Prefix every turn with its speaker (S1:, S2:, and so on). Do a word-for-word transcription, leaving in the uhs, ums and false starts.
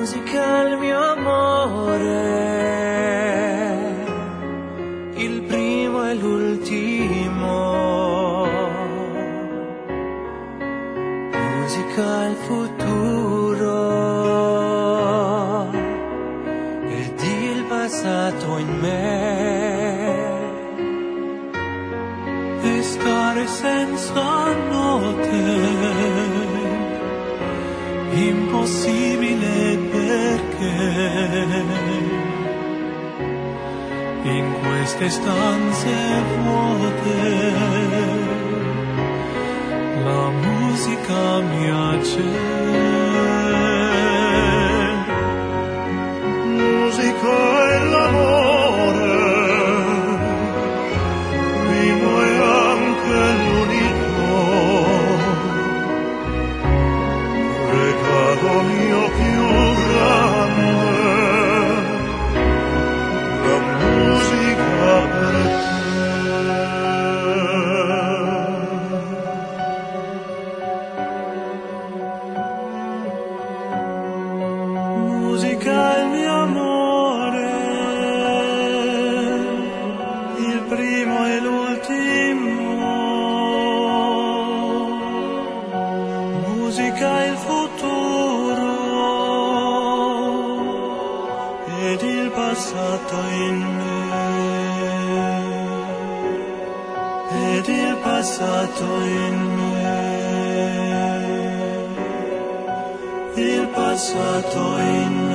S1: musica il mio amore, il primo e l'ultimo, musica il futuro ed il passato in me, e stare senza note impossibile perché in queste stanze vuote la musica mi accende. Musica è l'amore, primo e anche l'unico, regalo mio più grande, la musica per te. Musica il mio amore, il primo e l'ultimo, musica il futuro ed il passato in me, ed il passato in me, il passato in me.